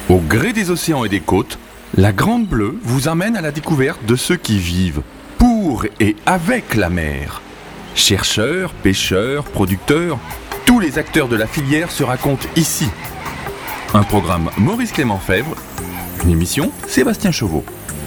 Au gré des océans et des côtes, la Grande Bleue vous amène à la découverte de ceux qui vivent pour et avec la mer. Chercheurs, pêcheurs, producteurs, tous les acteurs de la filière se racontent ici. Un programme Maurice Clément Fèvre, une émission Sébastien Chauveau.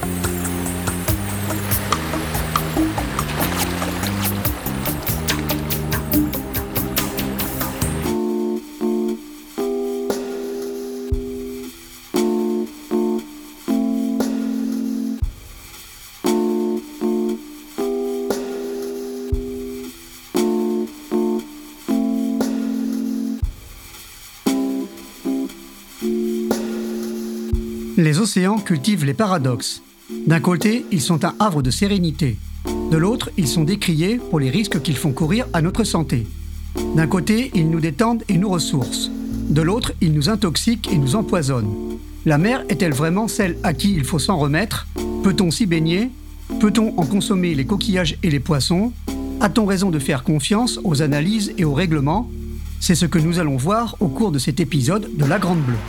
Les océans cultivent les paradoxes. D'un côté, ils sont un havre de sérénité. De l'autre, ils sont décriés pour les risques qu'ils font courir à notre santé. D'un côté, ils nous détendent et nous ressourcent. De l'autre, ils nous intoxiquent et nous empoisonnent. La mer est-elle vraiment celle à qui il faut s'en remettre ? Peut-on s'y baigner ? Peut-on en consommer les coquillages et les poissons ? A-t-on raison de faire confiance aux analyses et aux règlements ? C'est ce que nous allons voir au cours de cet épisode de La Grande Bleue.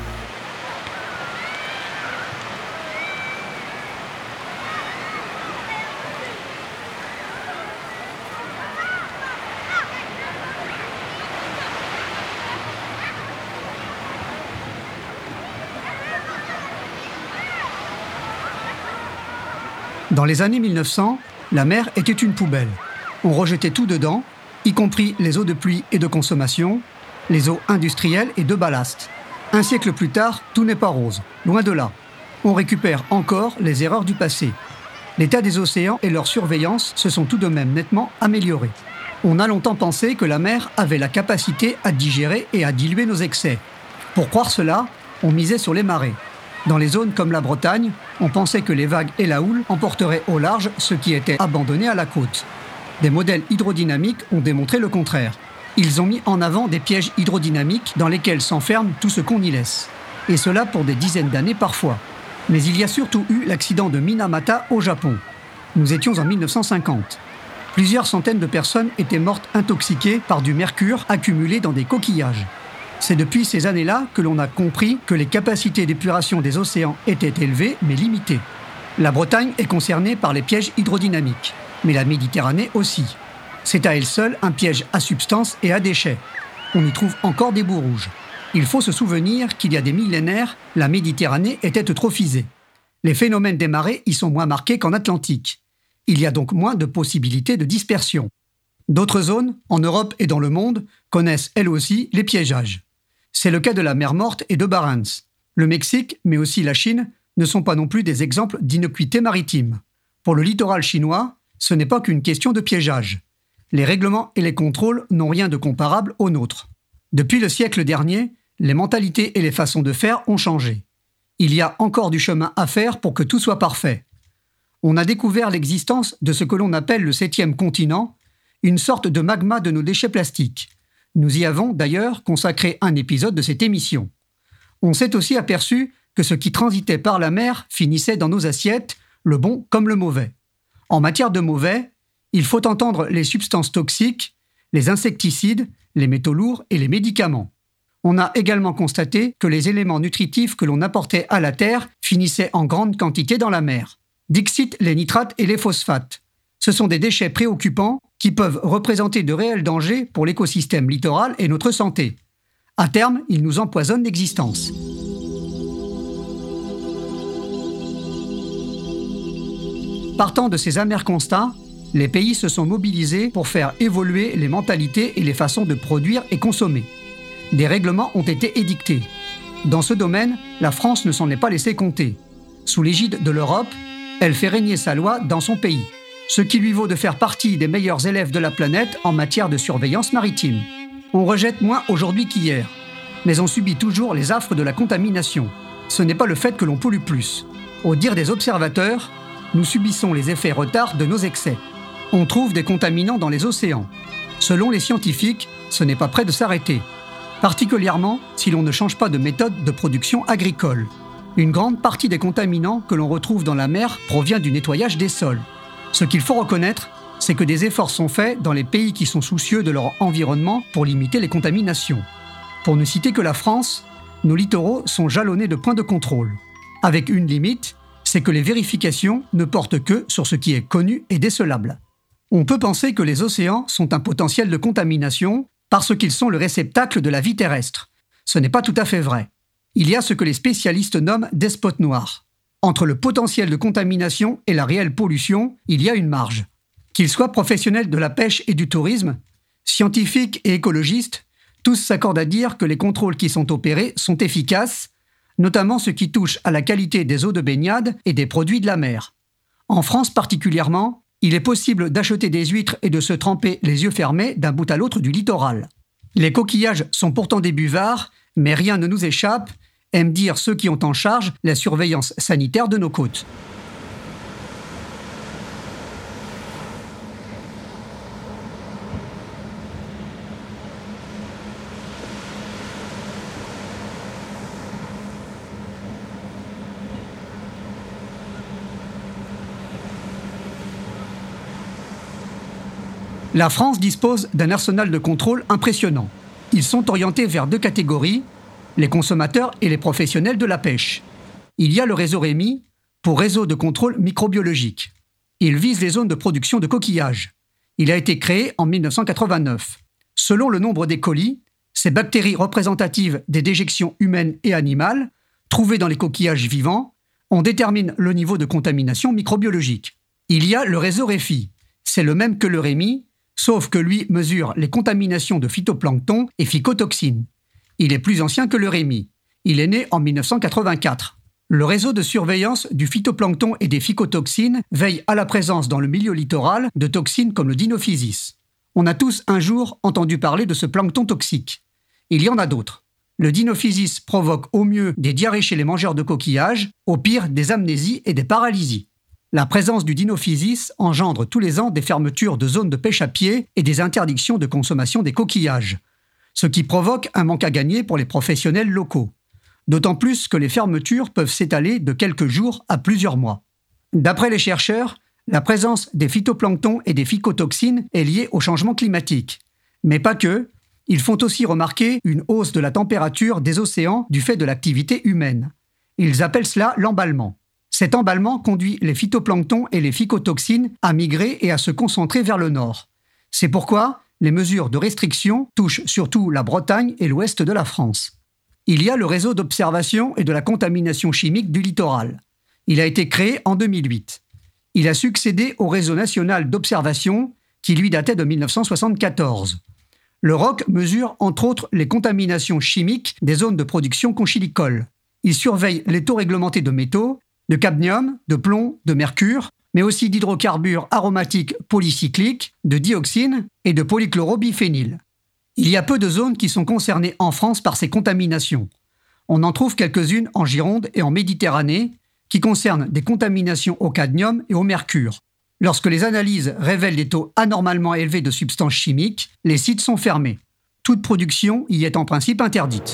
Dans les années 1900, la mer était une poubelle. On rejetait tout dedans, y compris les eaux de pluie et de consommation, les eaux industrielles et de ballast. Un siècle plus tard, tout n'est pas rose, loin de là. On récupère encore les erreurs du passé. L'état des océans et leur surveillance se sont tout de même nettement améliorés. On a longtemps pensé que la mer avait la capacité à digérer et à diluer nos excès. Pour croire cela, on misait sur les marées. Dans les zones comme la Bretagne, on pensait que les vagues et la houle emporteraient au large ce qui était abandonné à la côte. Des modèles hydrodynamiques ont démontré le contraire. Ils ont mis en avant des pièges hydrodynamiques dans lesquels s'enferme tout ce qu'on y laisse. Et cela pour des dizaines d'années parfois. Mais il y a surtout eu l'accident de Minamata au Japon. Nous étions en 1950. Plusieurs centaines de personnes étaient mortes intoxiquées par du mercure accumulé dans des coquillages. C'est depuis ces années-là que l'on a compris que les capacités d'épuration des océans étaient élevées mais limitées. La Bretagne est concernée par les pièges hydrodynamiques, mais la Méditerranée aussi. C'est à elle seule un piège à substances et à déchets. On y trouve encore des boues rouges. Il faut se souvenir qu'il y a des millénaires, la Méditerranée était eutrophisée. Les phénomènes des marées y sont moins marqués qu'en Atlantique. Il y a donc moins de possibilités de dispersion. D'autres zones, en Europe et dans le monde, connaissent elles aussi les piégeages. C'est le cas de la mer Morte et de Barents. Le Mexique, mais aussi la Chine, ne sont pas non plus des exemples d'innocuité maritime. Pour le littoral chinois, ce n'est pas qu'une question de piégeage. Les règlements et les contrôles n'ont rien de comparable aux nôtres. Depuis le siècle dernier, les mentalités et les façons de faire ont changé. Il y a encore du chemin à faire pour que tout soit parfait. On a découvert l'existence de ce que l'on appelle le 7e continent, une sorte de magma de nos déchets plastiques. Nous y avons d'ailleurs consacré un épisode de cette émission. On s'est aussi aperçu que ce qui transitait par la mer finissait dans nos assiettes, le bon comme le mauvais. En matière de mauvais, il faut entendre les substances toxiques, les insecticides, les métaux lourds et les médicaments. On a également constaté que les éléments nutritifs que l'on apportait à la terre finissaient en grande quantité dans la mer. Dixit les nitrates et les phosphates. Ce sont des déchets préoccupants qui peuvent représenter de réels dangers pour l'écosystème littoral et notre santé. À terme, ils nous empoisonnent l'existence. Partant de ces amers constats, les pays se sont mobilisés pour faire évoluer les mentalités et les façons de produire et consommer. Des règlements ont été édictés. Dans ce domaine, la France ne s'en est pas laissée compter. Sous l'égide de l'Europe, elle fait régner sa loi dans son pays, ce qui lui vaut de faire partie des meilleurs élèves de la planète en matière de surveillance maritime. On rejette moins aujourd'hui qu'hier, mais on subit toujours les affres de la contamination. Ce n'est pas le fait que l'on pollue plus. Au dire des observateurs, nous subissons les effets retards de nos excès. On trouve des contaminants dans les océans. Selon les scientifiques, ce n'est pas près de s'arrêter. Particulièrement si l'on ne change pas de méthode de production agricole. Une grande partie des contaminants que l'on retrouve dans la mer provient du nettoyage des sols. Ce qu'il faut reconnaître, c'est que des efforts sont faits dans les pays qui sont soucieux de leur environnement pour limiter les contaminations. Pour ne citer que la France, nos littoraux sont jalonnés de points de contrôle. Avec une limite, c'est que les vérifications ne portent que sur ce qui est connu et décelable. On peut penser que les océans sont un potentiel de contamination parce qu'ils sont le réceptacle de la vie terrestre. Ce n'est pas tout à fait vrai. Il y a ce que les spécialistes nomment des spots noirs. Entre le potentiel de contamination et la réelle pollution, il y a une marge. Qu'ils soient professionnels de la pêche et du tourisme, scientifiques et écologistes, tous s'accordent à dire que les contrôles qui sont opérés sont efficaces, notamment ce qui touche à la qualité des eaux de baignade et des produits de la mer. En France particulièrement, il est possible d'acheter des huîtres et de se tremper les yeux fermés d'un bout à l'autre du littoral. Les coquillages sont pourtant des buvards, mais rien ne nous échappe, aiment dire ceux qui ont en charge la surveillance sanitaire de nos côtes. La France dispose d'un arsenal de contrôle impressionnant. Ils sont orientés vers deux catégories, les consommateurs et les professionnels de la pêche. Il y a le réseau REMI, pour réseau de contrôle microbiologique. Il vise les zones de production de coquillages. Il a été créé en 1989. Selon le nombre d'E. coli, ces bactéries représentatives des déjections humaines et animales, trouvées dans les coquillages vivants, on détermine le niveau de contamination microbiologique. Il y a le réseau REFI. C'est le même que le REMI, sauf que lui mesure les contaminations de phytoplancton et phycotoxines. Il est plus ancien que le REMI. Il est né en 1984. Le réseau de surveillance du phytoplancton et des phycotoxines veille à la présence dans le milieu littoral de toxines comme le dinophysis. On a tous un jour entendu parler de ce plancton toxique. Il y en a d'autres. Le dinophysis provoque au mieux des diarrhées chez les mangeurs de coquillages, au pire des amnésies et des paralysies. La présence du dinophysis engendre tous les ans des fermetures de zones de pêche à pied et des interdictions de consommation des coquillages, ce qui provoque un manque à gagner pour les professionnels locaux. D'autant plus que les fermetures peuvent s'étaler de quelques jours à plusieurs mois. D'après les chercheurs, la présence des phytoplanctons et des phycotoxines est liée au changement climatique. Mais pas que, ils font aussi remarquer une hausse de la température des océans du fait de l'activité humaine. Ils appellent cela l'emballement. Cet emballement conduit les phytoplanctons et les phycotoxines à migrer et à se concentrer vers le nord. C'est pourquoi les mesures de restriction touchent surtout la Bretagne et l'ouest de la France. Il y a le réseau d'observation et de la contamination chimique du littoral. Il a été créé en 2008. Il a succédé au réseau national d'observation qui lui datait de 1974. Le ROC mesure entre autres les contaminations chimiques des zones de production conchilicoles. Il surveille les taux réglementés de métaux, de cadmium, de plomb, de mercure, mais aussi d'hydrocarbures aromatiques polycycliques, de dioxine et de polychlorobiphényle. Il y a peu de zones qui sont concernées en France par ces contaminations. On en trouve quelques-unes en Gironde et en Méditerranée, qui concernent des contaminations au cadmium et au mercure. Lorsque les analyses révèlent des taux anormalement élevés de substances chimiques, les sites sont fermés. Toute production y est en principe interdite.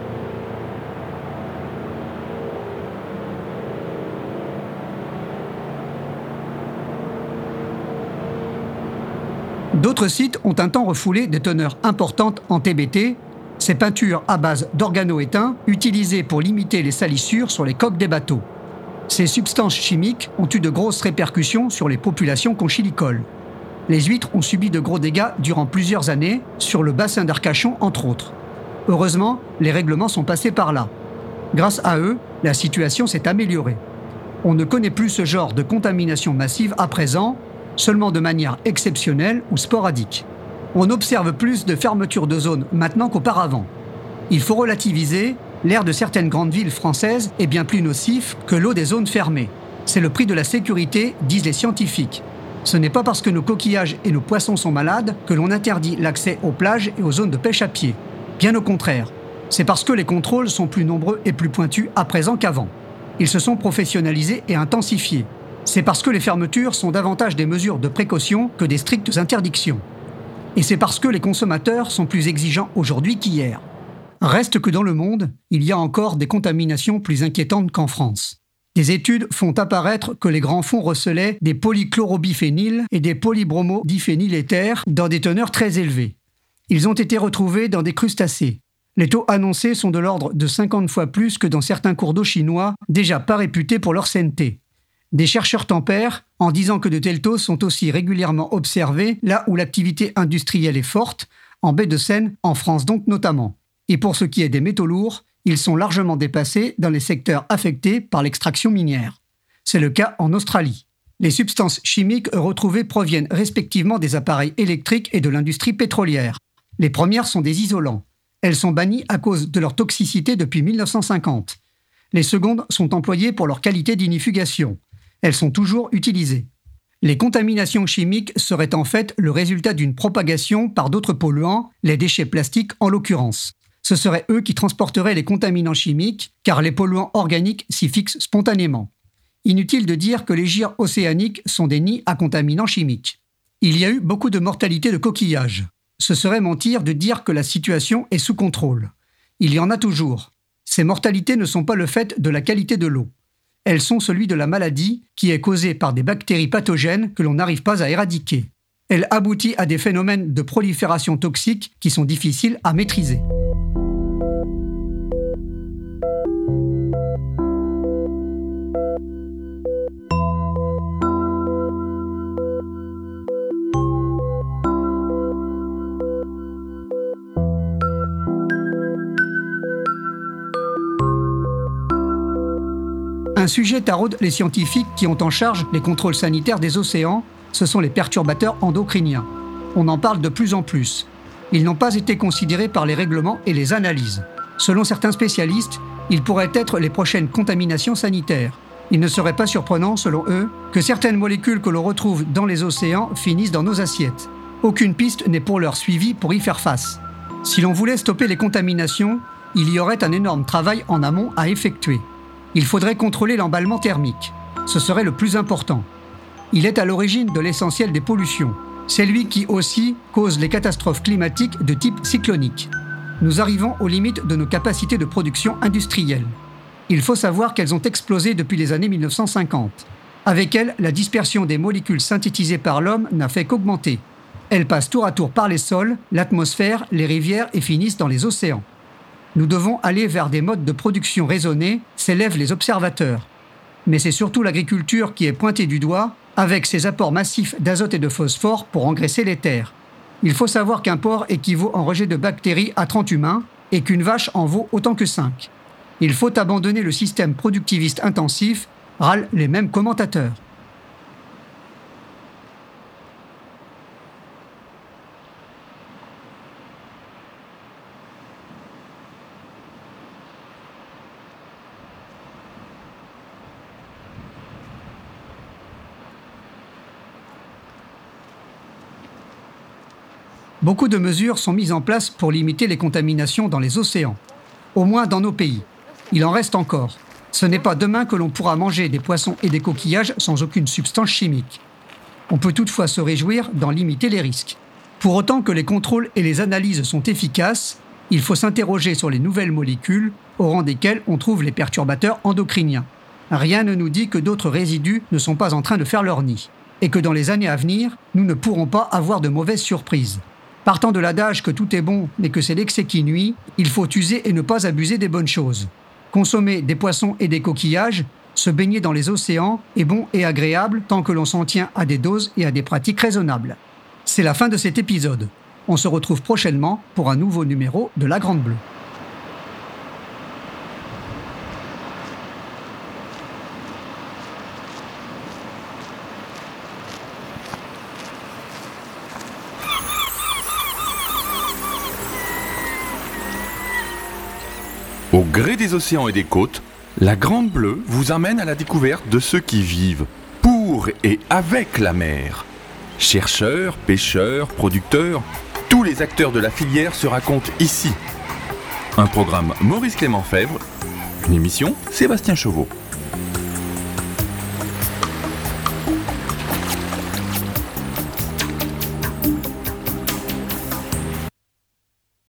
D'autres sites ont un temps refoulé des teneurs importantes en TBT, ces peintures à base d'organoétain utilisées pour limiter les salissures sur les coques des bateaux. Ces substances chimiques ont eu de grosses répercussions sur les populations conchilicoles. Les huîtres ont subi de gros dégâts durant plusieurs années, sur le bassin d'Arcachon entre autres. Heureusement, les règlements sont passés par là. Grâce à eux, la situation s'est améliorée. On ne connaît plus ce genre de contamination massive à présent, seulement de manière exceptionnelle ou sporadique. On observe plus de fermetures de zones maintenant qu'auparavant. Il faut relativiser, l'air de certaines grandes villes françaises est bien plus nocif que l'eau des zones fermées. C'est le prix de la sécurité, disent les scientifiques. Ce n'est pas parce que nos coquillages et nos poissons sont malades que l'on interdit l'accès aux plages et aux zones de pêche à pied. Bien au contraire, c'est parce que les contrôles sont plus nombreux et plus pointus à présent qu'avant. Ils se sont professionnalisés et intensifiés. C'est parce que les fermetures sont davantage des mesures de précaution que des strictes interdictions. Et c'est parce que les consommateurs sont plus exigeants aujourd'hui qu'hier. Reste que dans le monde, il y a encore des contaminations plus inquiétantes qu'en France. Des études font apparaître que les grands fonds recelaient des polychlorobiphényles et des polybromodiphényléthers dans des teneurs très élevées. Ils ont été retrouvés dans des crustacés. Les taux annoncés sont de l'ordre de 50 fois plus que dans certains cours d'eau chinois, déjà pas réputés pour leur sainteté. Des chercheurs tempèrent en disant que de tels taux sont aussi régulièrement observés là où l'activité industrielle est forte, en baie de Seine, en France donc notamment. Et pour ce qui est des métaux lourds, ils sont largement dépassés dans les secteurs affectés par l'extraction minière. C'est le cas en Australie. Les substances chimiques retrouvées proviennent respectivement des appareils électriques et de l'industrie pétrolière. Les premières sont des isolants. Elles sont bannies à cause de leur toxicité depuis 1950. Les secondes sont employées pour leur qualité d'inifugation. Elles sont toujours utilisées. Les contaminations chimiques seraient en fait le résultat d'une propagation par d'autres polluants, les déchets plastiques en l'occurrence. Ce seraient eux qui transporteraient les contaminants chimiques, car les polluants organiques s'y fixent spontanément. Inutile de dire que les gyres océaniques sont des nids à contaminants chimiques. Il y a eu beaucoup de mortalité de coquillages. Ce serait mentir de dire que la situation est sous contrôle. Il y en a toujours. Ces mortalités ne sont pas le fait de la qualité de l'eau. Elles sont celui de la maladie qui est causée par des bactéries pathogènes que l'on n'arrive pas à éradiquer. Elle aboutit à des phénomènes de prolifération toxique qui sont difficiles à maîtriser. Un sujet taraude les scientifiques qui ont en charge les contrôles sanitaires des océans, ce sont les perturbateurs endocriniens. On en parle de plus en plus. Ils n'ont pas été considérés par les règlements et les analyses. Selon certains spécialistes, ils pourraient être les prochaines contaminations sanitaires. Il ne serait pas surprenant, selon eux, que certaines molécules que l'on retrouve dans les océans finissent dans nos assiettes. Aucune piste n'est pour l'heure suivie pour y faire face. Si l'on voulait stopper les contaminations, il y aurait un énorme travail en amont à effectuer. Il faudrait contrôler l'emballement thermique. Ce serait le plus important. Il est à l'origine de l'essentiel des pollutions. C'est lui qui aussi cause les catastrophes climatiques de type cyclonique. Nous arrivons aux limites de nos capacités de production industrielle. Il faut savoir qu'elles ont explosé depuis les années 1950. Avec elles, la dispersion des molécules synthétisées par l'homme n'a fait qu'augmenter. Elles passent tour à tour par les sols, l'atmosphère, les rivières et finissent dans les océans. Nous devons aller vers des modes de production raisonnés, s'élèvent les observateurs. Mais c'est surtout l'agriculture qui est pointée du doigt, avec ses apports massifs d'azote et de phosphore pour engraisser les terres. Il faut savoir qu'un porc équivaut en rejet de bactéries à 30 humains et qu'une vache en vaut autant que 5. Il faut abandonner le système productiviste intensif, râlent les mêmes commentateurs. Beaucoup de mesures sont mises en place pour limiter les contaminations dans les océans, au moins dans nos pays. Il en reste encore. Ce n'est pas demain que l'on pourra manger des poissons et des coquillages sans aucune substance chimique. On peut toutefois se réjouir d'en limiter les risques. Pour autant que les contrôles et les analyses sont efficaces, il faut s'interroger sur les nouvelles molécules, au rang desquelles on trouve les perturbateurs endocriniens. Rien ne nous dit que d'autres résidus ne sont pas en train de faire leur nid, et que dans les années à venir, nous ne pourrons pas avoir de mauvaises surprises. Partant de l'adage que tout est bon, mais que c'est l'excès qui nuit, il faut user et ne pas abuser des bonnes choses. Consommer des poissons et des coquillages, se baigner dans les océans est bon et agréable tant que l'on s'en tient à des doses et à des pratiques raisonnables. C'est la fin de cet épisode. On se retrouve prochainement pour un nouveau numéro de La Grande Bleue. Au gré des océans et des côtes, la Grande Bleue vous amène à la découverte de ceux qui vivent pour et avec la mer. Chercheurs, pêcheurs, producteurs, tous les acteurs de la filière se racontent ici. Un programme Maurice Clément Fèvre, une émission Sébastien Chauveau.